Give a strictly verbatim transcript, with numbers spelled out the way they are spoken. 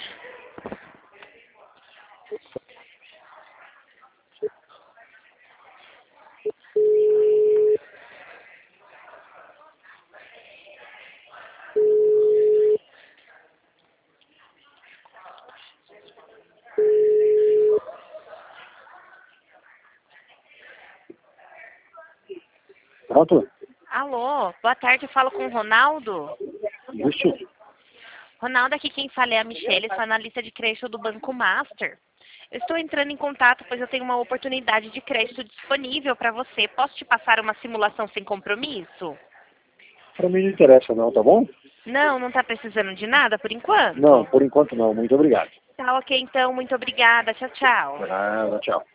Pronto? Alô, boa tarde, eu falo com o Ronaldo. Isso. Ronaldo, aqui quem fala é a Michelle, sou analista de crédito do Banco Master. Eu estou entrando em contato, pois eu tenho uma oportunidade de crédito disponível para você. Posso te passar uma simulação sem compromisso? Para mim não interessa não, tá bom? Não, não está precisando de nada por enquanto? Não, por enquanto não. Muito obrigado. Tá ok, então, muito obrigada. Tchau, tchau. Nada, tchau.